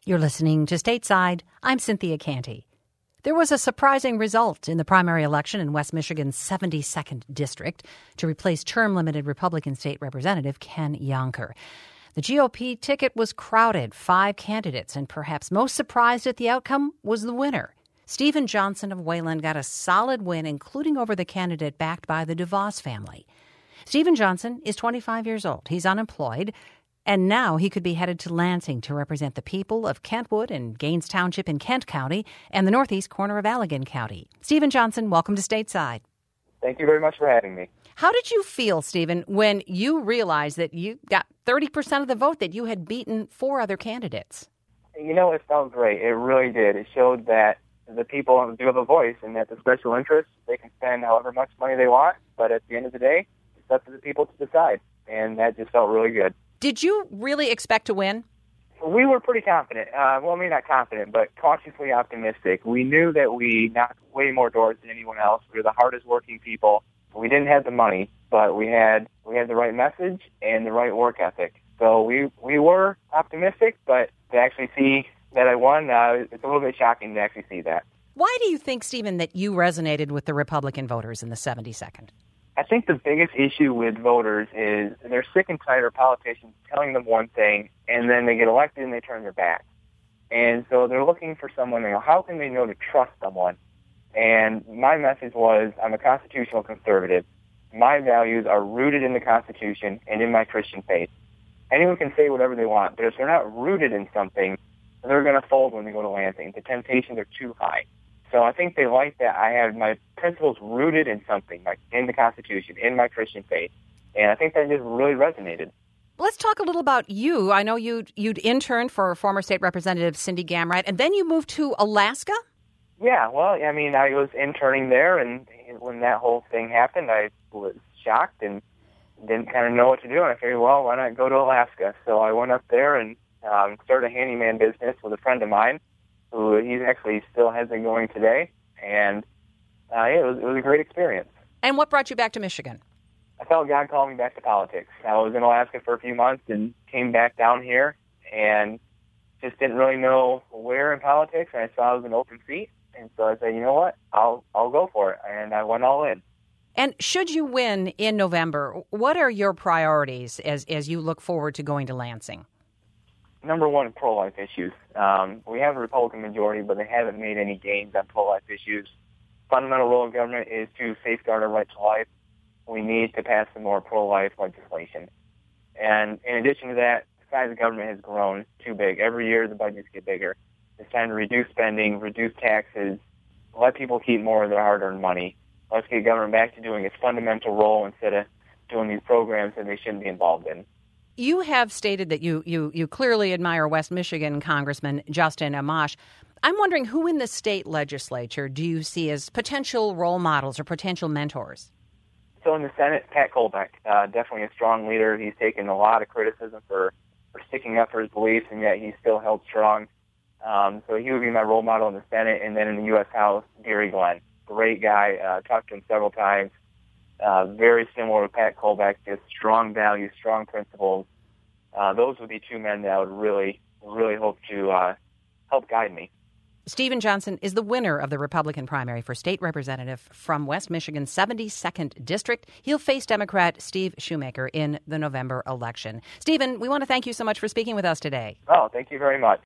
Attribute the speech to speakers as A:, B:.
A: You're listening to Stateside. I'm Cynthia Canty. There was a surprising result in the primary election in West Michigan's 72nd District to replace term-limited Republican State Representative Ken Yonker. The GOP ticket was crowded, 5 candidates, and perhaps most surprised at the outcome was the winner. Stephen Johnson of Wayland got a solid win, including over the candidate backed by the DeVos family. Stephen Johnson is 25 years old. He's unemployed. And now he could be headed to Lansing to represent the people of Kentwood and Gaines Township in Kent County and the northeast corner of Allegan County. Stephen Johnson, welcome to Stateside.
B: Thank you very much for having me.
A: How did you feel, Stephen, when you realized that you got 30% of the vote, that you had beaten 4 other candidates?
B: You know, it felt great. It really did. It showed that the people do have a voice and that the special interests, they can spend however much money they want, but at the end of the day, it's up to the people to decide. And that just felt really good.
A: Did you really expect to win?
B: We were pretty confident. Maybe not confident, but cautiously optimistic. We knew that we knocked way more doors than anyone else. We were the hardest working people. We didn't have the money, but we had the right message and the right work ethic. So we were optimistic, but to actually see that I won, it's a little bit shocking to actually see that.
A: Why do you think, Stephen, that you resonated with the Republican voters in the 72nd?
B: I think the biggest issue with voters is they're sick and tired of politicians telling them one thing, and then they get elected and they turn their back. And so they're looking for someone, how can they know to trust someone? And my message was, I'm a constitutional conservative. My values are rooted in the Constitution and in my Christian faith. Anyone can say whatever they want, but if they're not rooted in something, they're going to fold when they go to Lansing. The temptations are too high. So I think they like that I have my principles rooted in something, like in the Constitution, in my Christian faith. And I think that just really resonated.
A: Let's talk a little about you. I know you'd interned for former state representative Cindy Gamrat, and then you moved to Alaska?
B: Yeah, well, I mean, I was interning there, and when that whole thing happened, I was shocked and didn't kind of know what to do. And I figured, well, why not go to Alaska? So I went up there and started a handyman business with a friend of mine, who he actually still has it going today, and it was a great experience.
A: And what brought you back to Michigan?
B: I felt God called me back to politics. I was in Alaska for a few months and came back down here and just didn't really know where in politics, and I saw it was an open seat, and so I said, you know what, I'll go for it, and I went all in.
A: And should you win in November, what are your priorities as you look forward to going to Lansing?
B: Number one, pro-life issues. We have a Republican majority, but they haven't made any gains on pro-life issues. Fundamental role of government is to safeguard our right to life. We need to pass some more pro-life legislation. And in addition to that, the size of government has grown too big. Every year the budgets get bigger. It's time to reduce spending, reduce taxes, let people keep more of their hard-earned money. Let's get government back to doing its fundamental role instead of doing these programs that they shouldn't be involved in.
A: You have stated that you clearly admire West Michigan Congressman Justin Amash. I'm wondering, who in the state legislature do you see as potential role models or potential mentors?
B: So in the Senate, Pat Kolbeck, definitely a strong leader. He's taken a lot of criticism for sticking up for his beliefs, and yet he's still held strong. So he would be my role model in the Senate. And then in the U.S. House, Gary Glenn, great guy. Talked to him several times. Very similar to Pat Kolbeck, just strong values, strong principles. Those would be 2 men that I would really, really hope to help guide me.
A: Stephen Johnson is the winner of the Republican primary for state representative from West Michigan's 72nd District. He'll face Democrat Steve Shoemaker in the November election. Stephen, we want to thank you so much for speaking with us today.
B: Oh, thank you very much.